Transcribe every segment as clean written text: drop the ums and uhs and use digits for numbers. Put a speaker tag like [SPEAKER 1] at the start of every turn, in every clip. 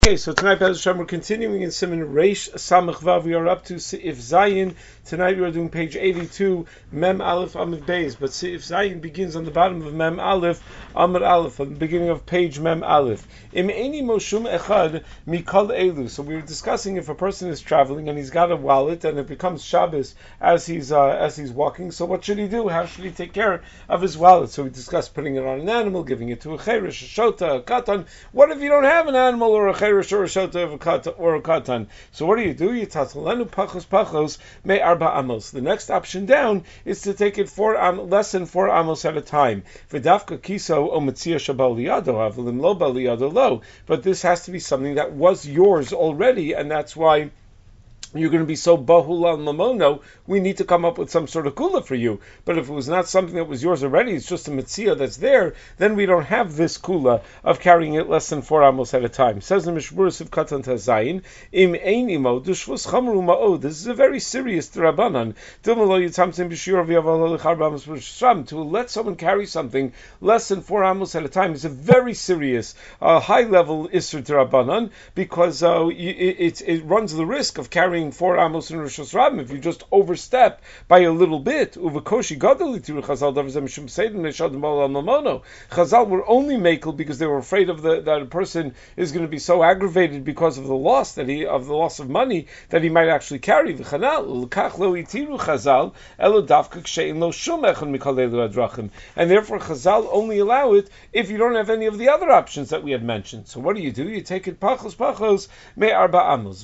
[SPEAKER 1] Okay, so tonight, Be'ez Hashem, we're continuing in Siman Reish Samach Vav. We are up to Seif Zayin. Tonight we are doing page 82, Mem Aleph Amud Beis. But Seif Zayin begins on the bottom of Mem Aleph Amud Aleph, at the beginning of page Mem Aleph. Im Eini Moshum Echad Mikol Elu. So we were discussing if a person is traveling and he's got a wallet and it becomes Shabbos as he's walking. So what should he do? How should he take care of his wallet? So we discussed putting it on an animal, giving it to a cheresh, a shota, a katan. What if you don't have an animal or a cheresh or a shota or a katan? So what do? You tatalenu pachos me arba amos. The next option down is to take it less than 4 amos at a time. V'dafka kiso o metzia shabal liyado avlim lo bal liyado lo. But this has to be something that was yours already, and that's why you're going to be so bahul al mamono, we need to come up with some sort of kula for you. But if it was not something that was yours already, it's just a mitzvah that's there, then we don't have this kula of carrying it less than 4 amos at a time. Says the Mishmur of Katan Tazayin, im ein imo dushvus chamru ma'od. This is a very serious drabanan. To let someone carry something less than 4 amos at a time is a very serious, high-level isser drabanan, because it runs the risk of carrying 4 amos in Rosh Hashanah if you just overstep by a little bit. Chazal were only makel because they were afraid of that a person is going to be so aggravated because of the loss of money that he might actually carry. And therefore Chazal only allow it if you don't have any of the other options that we had mentioned. So what do? You take it pachos me arba amos.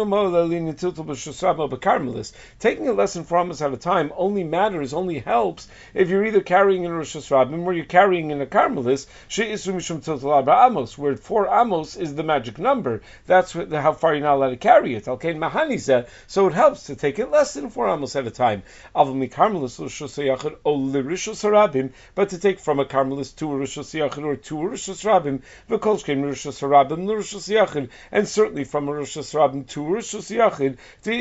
[SPEAKER 1] Taking a lesson from us at a time only helps if you're either carrying in Rosh Hashanah or you're carrying in a Carmelis, where 4 amos is the magic number. That's how far you're not allowed to carry it. So it helps to take it less than 4 amos at a time. But to take from a Carmelis to a Rosh Hashanah or to a Rosh Hashanah, and certainly from a Rosh Hashanah to a Rosh Hashanah, where the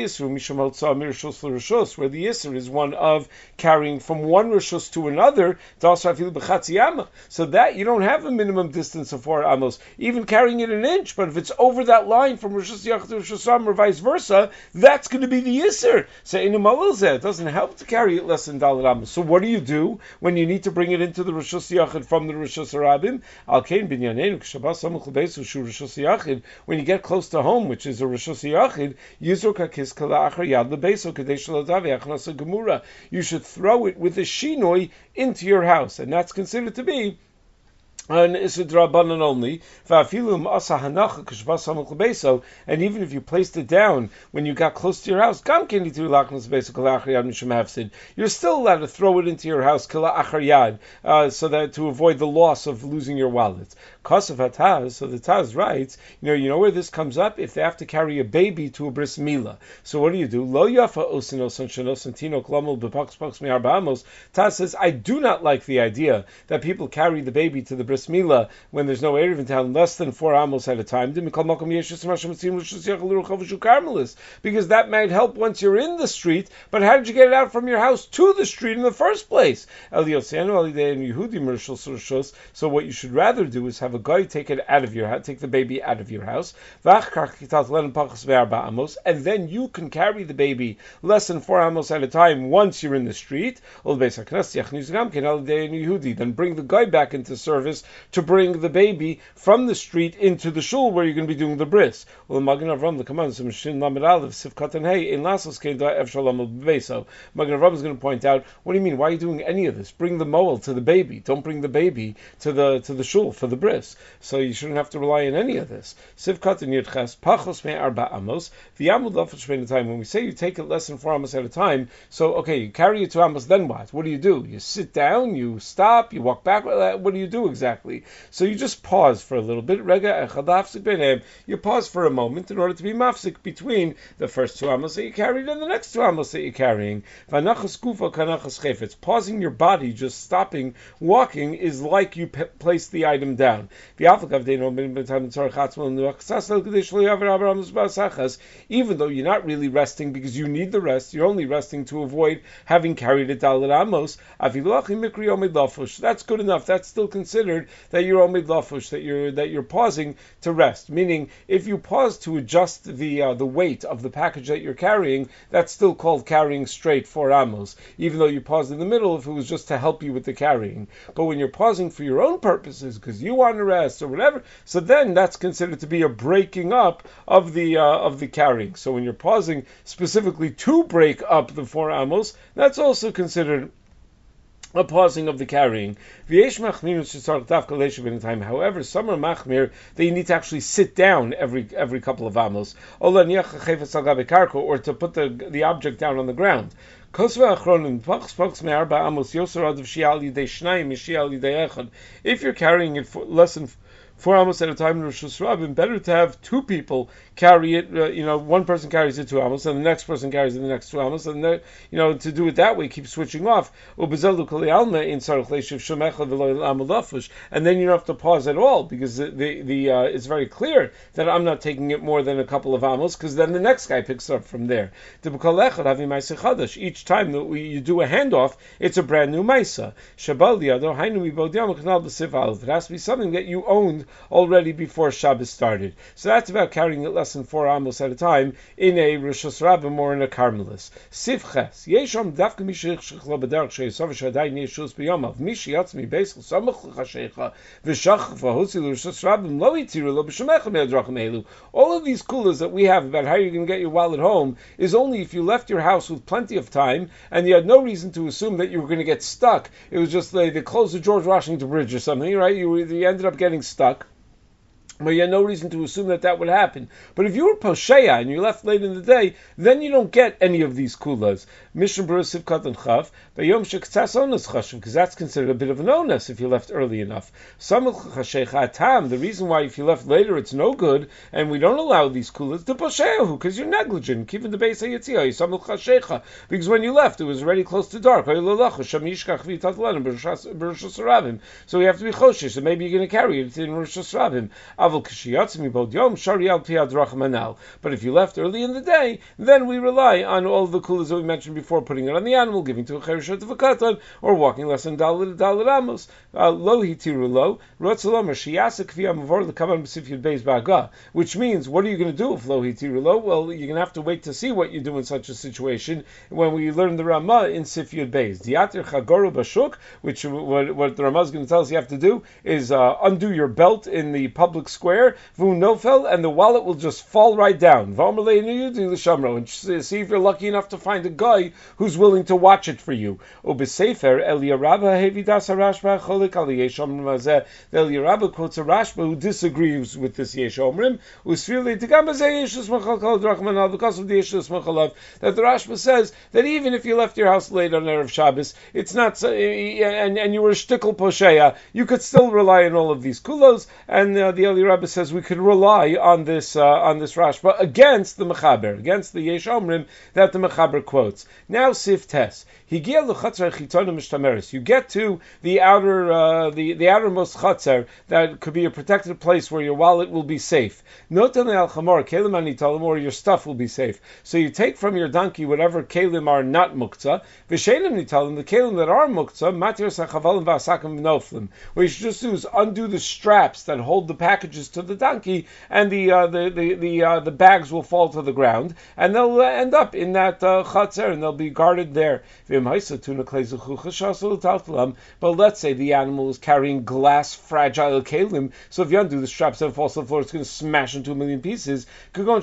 [SPEAKER 1] Yisr is one of carrying from one Rishus to another, so that you don't have a minimum distance of 4 amos, even carrying it an inch, but if it's over that line from Rishus Yachid to Rishus Ram or vice versa, that's going to be the Yisr. So it doesn't help to carry it less than Dalet amos. So what do you do when you need to bring it into the Rishus Yachid from the Rishus Rabim? When you get close to home, which is a Rishus Yachid, you should throw it with a shinoi into your house, and that's considered to be an Isser Drabanan only. And even if you placed it down when you got close to your house, you're still allowed to throw it into your house so that to avoid the loss of losing your wallet. So the Taz writes, you know where this comes up? If they have to carry a baby to a bris milah. So what do you do? Taz says, I do not like the idea that people carry the baby to the bris milah when there's no Erev in town less than 4 amos at a time, because that might help once you're in the street, but how did you get it out from your house to the street in the first place? So what you should rather do is have a guy take the baby out of your house, and then you can carry the baby less than 4 amos at a time once you're in the street. Then bring the guy back into service to bring the baby from the street into the shul where you're going to be doing the bris. Magen Avram is going to point out, what do you mean? Why are you doing any of this? Bring the moel to the baby. Don't bring the baby to the shul for the bris. So you shouldn't have to rely on any of this. The time when we say you take it less than 4 amos at a time, so okay, you carry it 2 amos, then what? What do? You sit down, you stop, you walk back. What do you do exactly? So you just pause for a little bit. You pause for a moment in order to be mafsik between the first 2 amos that you carried and the next 2 amos that you're carrying. It's pausing your body, just stopping walking is like you place the item down. time. Even though you're not really resting because you need the rest, you're only resting to avoid having carried it Dalet Amos. That's good enough. That's still considered that you're omid lafush, that you're pausing to rest. Meaning, if you pause to adjust the weight of the package that you're carrying, that's still called carrying straight 4 amos. Even though you paused in the middle, if it was just to help you with the carrying. But when you're pausing for your own purposes, because you want to rest or whatever, so then that's considered to be a breaking up of the carrying. So when you're pausing specifically to break up the 4 amos, that's also considered a pausing of the carrying. However, some are machmir that you need to actually sit down every couple of amos, or to put the object down on the ground. If you're carrying it for less than 4 amos at a time in Rosh Hashanah, better to have 2 people carry it. One person carries it 2 amos, and the next person carries it the next 2 amos, and to do it that way, keep switching off. And then you don't have to pause at all because it's very clear that I'm not taking it more than a couple of amos, because then the next guy picks up from there. Each time that you do a handoff, it's a brand new maisa. It has to be something that you owned already before Shabbos started. So that's about carrying it less than 4 amos at a time in a Rosh Hashanah or in a Carmelis. Sivches Yeshom Dafka Mishich Labadark Sheisov Shadai Neshus Biyamav Mishi Yatzmi Beisel Samach Chashecha V'Shach V'Hosi Rosh Hashanah Lo Yitiru Lo B'Shemecha Me'adrachim Elu. All of these kulas that we have about how you're going to get your wallet home is only if you left your house with plenty of time and you had no reason to assume that you were going to get stuck. It was just they closed the George Washington Bridge or something, right? You ended up getting stuck. But you had no reason to assume that would happen. But if you were posheya and you left late in the day, then you don't get any of these kulas. Mishnah Berurah Sivkat and Chav, Bayom Shektzas Onas Chashuv, because that's considered a bit of an onus if you left early enough. Samach Chashecha Atam, the reason why if you left later it's no good, and we don't allow these kulas, the posheyahu, because you're negligent, keeping the base hayitziyah, Samach Chashecha, because when you left it was already close to dark. So we have to be choshesh, so maybe you're going to carry it in Rosh Hashanah. But if you left early in the day, then we rely on all the kulas that we mentioned before, putting it on the animal, giving to a cherishot of a katan, or walking less than dalit amos. Lo hitiru lo, rotzalom, or shiyasa kviya mavor l'kaman b'sifyud beis ba'agah. Which means, what are you going to do if lo hitiru lo? Well, you're going to have to wait to see what you do in such a situation when we learn the Ramah in Sifyud beis. Diatir chagoru bashuk, which what the Ramah is going to tell us you have to do is undo your belt in the public square, nofel, and the wallet will just fall right down. And see if you're lucky enough to find a guy who's willing to watch it for you. The Eliyarabba quotes a Rashba who disagrees with this Yesh Omrim, because of the Yesh Smachalav, that the Rashba says that even if you left your house late on Erev Shabbos, it's not, and you were a shtickle posheya, you could still rely on all of these kulos, and the Eliyarabba says we could rely on this Rashba against the Mechaber, against the Yesh Omrim that the Mechaber quotes. Now Sif Tes. You get to the outer, the outermost chatzar that could be a protected place where your wallet will be safe. Or your stuff will be safe. So you take from your donkey whatever kelim are not muktzah. The kelim that are muktzah, what you should just do is undo the straps that hold the packages to the donkey, and the bags will fall to the ground, and they'll end up in that chatzar, and they'll be guarded there. But let's say the animal is carrying glass, fragile kelim, so if you undo the straps and it falls to the floor, it's going to smash into a million pieces. What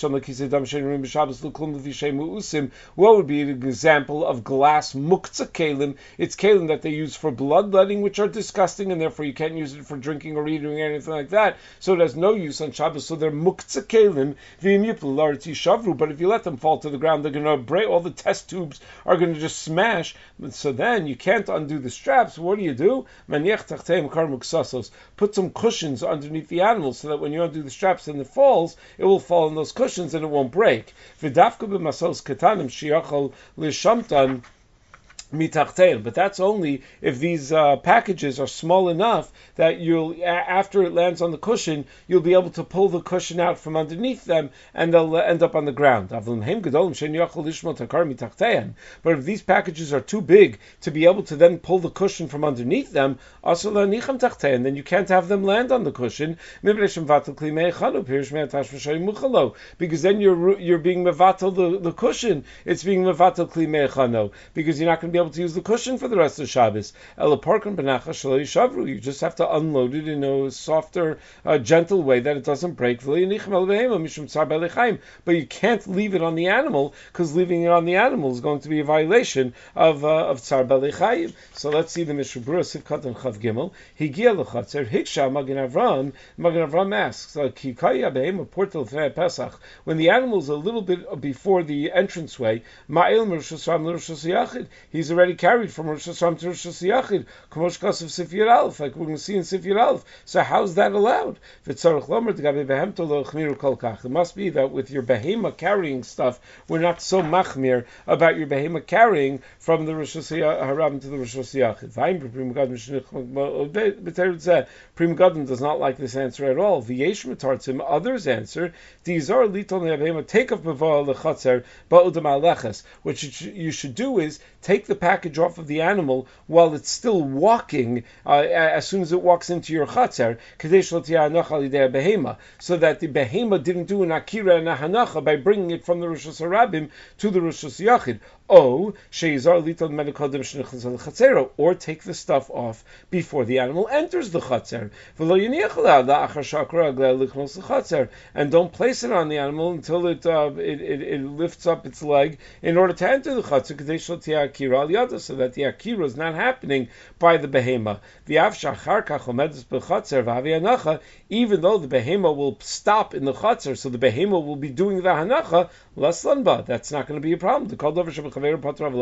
[SPEAKER 1] would be an example of glass muktzah kelim? It's kelim that they use for bloodletting, which are disgusting, and therefore you can't use it for drinking or eating or anything like that. So it has no use on Shabbos. So they're muktzah kelim. But if you let them fall to the ground, they're going to break. All the test tubes are going to just smash. So then you can't undo the straps. What do? Put some cushions underneath the animal so that when you undo the straps and it falls, it will fall on those cushions and it won't break. mitachtein, but that's only if these packages are small enough that after it lands on the cushion, you'll be able to pull the cushion out from underneath them, and they'll end up on the ground. But if these packages are too big to be able to then pull the cushion from underneath them, then you can't have them land on the cushion, because then you're being mevatel the cushion. It's being mevatel kli mechano, because you're not going to be able to use the cushion for the rest of Shabbos. You just have to unload it in a softer, gentle way that it doesn't break. But you can't leave it on the animal, because leaving it on the animal is going to be a violation of Tzar Balei Chayim. So let's see the Mishnah Berurah Sivkat and Chav Gimel. Higia lechatzer hiksha Magen Avram. Magen Avram asks, Pesach, when the animal is a little bit before the entranceway, Ma'il Rosh Hashanah, he's already carried from Rosh Hashanah to Rosh Hashanah, Kamosh Kasav Sifir Aleph, like we're going to see in Sifir Aleph. So how's that allowed? It must be that with your behema carrying stuff, we're not so machmir about your behema carrying from the Rosh Hashanah to the Rosh Hashanah. Prima Gadim does not like this answer at all. V'yesh metartzim, others answer, Dizar litol ne'abehema, take of b'va lechatzer ba'udam aleches. What you should do is take the package off of the animal while it's still walking, as soon as it walks into your chatzer, so that the behema didn't do an akira and a hanacha by bringing it from the Rosh Hashanah to the Rosh Hashanah. Or take the stuff off before the animal enters the chatzer. And don't place it on the animal until it lifts up its leg in order to enter the chatzer, so that the akira is not happening by the behema. Even though the behema will stop in the chatzer, so the behema will be doing the hanacha, that's not going to be a problem. Anything that's pater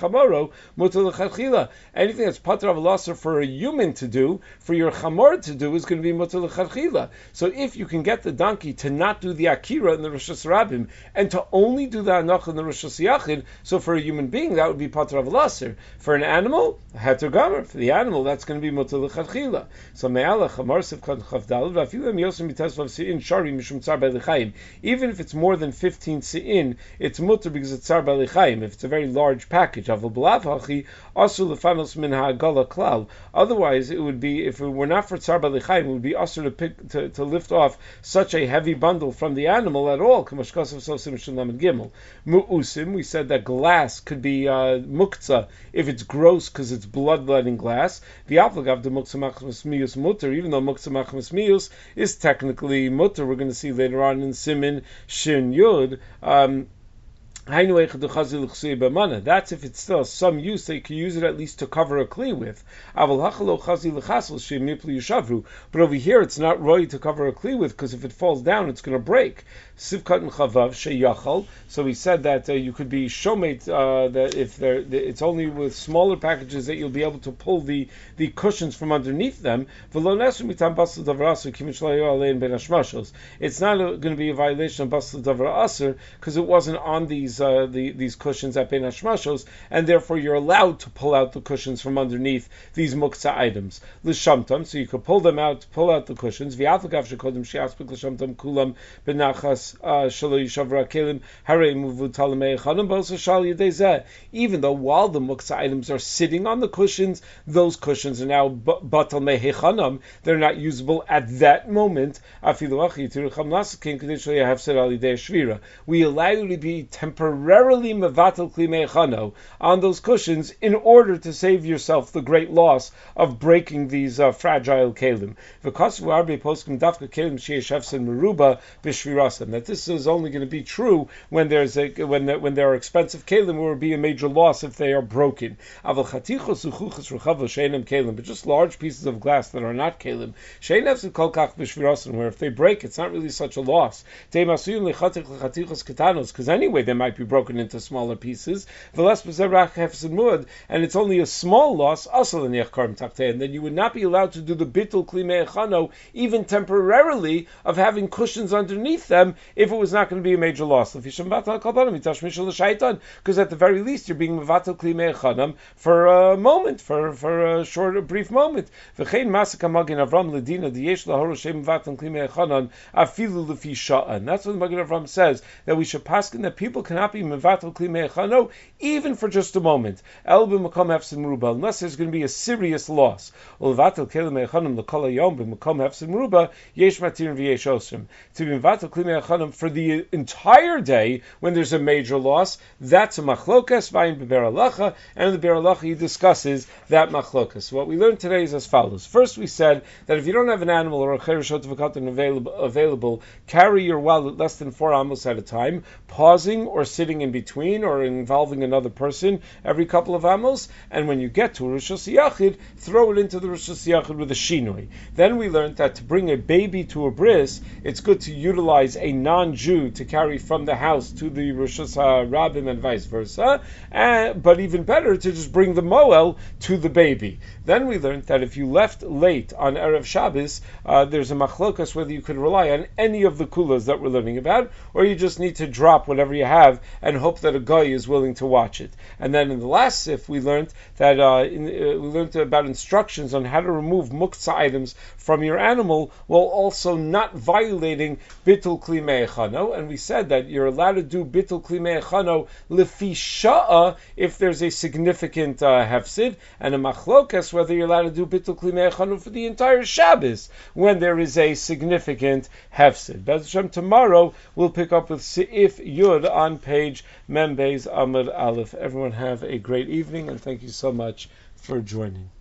[SPEAKER 1] avlasar for a human to do, for your chamor to do, is going to be mutar l'chadchila. So if you can get the donkey to not do the akira in the Rosh Hashanah and to only do the hanacha in the Rosh Hashanah, so for a human being that would be pater avlasar. For an animal, heter gamer. For the animal, that's going to be mutar l'chadchila. So me'ala chamar sivkan chavdal v'afilim yosem mitesvav se'in shari mishum tzar b'alei chayim. Even if it's more than 15 se'in, it's mutar because it's tzar b'alei chayim. If it's a very large package, otherwise it would be, if it were not for tzar b'alei chayim, it would be asur to lift off such a heavy bundle from the animal at all. Mu'usim, we said that glass could be muktzah if it's gross because it's bloodletting glass. Even though muktzah machmas miyus is technically mutter, we're going to see later on in Simin Shin Yud. That's if it's still some use that you can use it at least to cover a kli with. But over here it's not right to cover a kli with, because if it falls down it's going to break. Sivkat and chavav sheyachal. So we said that you could be shomate that if it's only with smaller packages that you'll be able to pull the cushions from underneath them. It's not going to be a violation of basel davra aser because it wasn't on these cushions at Ben Hashmashos, and therefore you're allowed to pull out the cushions from underneath these muktzah items. L'shamtam, so you could pull out the cushions. V'afagav shekodem she'aspik l'shamtam kulam benachas shelo yishavra kelim harei muvutalim me'echanim b'osa shal yedei zeh. Even though while the muktzah items are sitting on the cushions, those cushions are now batal me'echanam. They're not usable at that moment. We allow you to be temporarily mevatel kli me'echano on those cushions in order to save yourself the great loss of breaking these fragile kelim. That this is only going to be true when there are expensive kelim, where it will be a major loss if they are broken. But just large pieces of glass that are not kelim, where if they break, it's not really such a loss. Because anyway, they might might be broken into smaller pieces. And it's only a small loss, and then you would not be allowed to do the bitul kli me'echano, even temporarily, of having cushions underneath them if it was not going to be a major loss. Because at the very least you're being mevatel kli me'echanam for a moment, for a brief moment. And that's what the Magen Avram says, that we should paskin that people cannot be mevatel kli me'echano even for just a moment, unless there's going to be a serious loss. To be mevatel kli me'echanam for the entire day when there's a major loss, that's a machlokas, and in the Be'er Halacha he discusses that machlokas. What we learned today is as follows. First, we said that if you don't have an animal or a cheirashot v'katan available, carry your wallet less than 4 amos at a time, pausing or sitting in between or involving another person every couple of amos, and when you get to Rishus Yachid, throw it into the Rishus Yachid with a shinoi. Then we learned that to bring a baby to a bris, it's good to utilize a non-Jew to carry from the house to the Rishus Rabbim and vice versa, but even better to just bring the moel to the baby. Then we learned that if you left late on Erev Shabbos, there's a machlokas whether you could rely on any of the kulas that we're learning about, or you just need to drop whatever you have and hope that a guy is willing to watch it. And then in the last sif, we learned that we learned about instructions on how to remove muktzah items from your animal while also not violating bitul kli me'echano. And we said that you're allowed to do bitul kli me'echano lefi sha'a if there's a significant hefsid, and a machlokas whether you're allowed to do bitul kli me'echano for the entire Shabbos when there is a significant hefsid. Be'ez Hashem, tomorrow we'll pick up with Seif Yud on page Mem Beis Amud Aleph. Everyone have a great evening, and thank you so much for joining.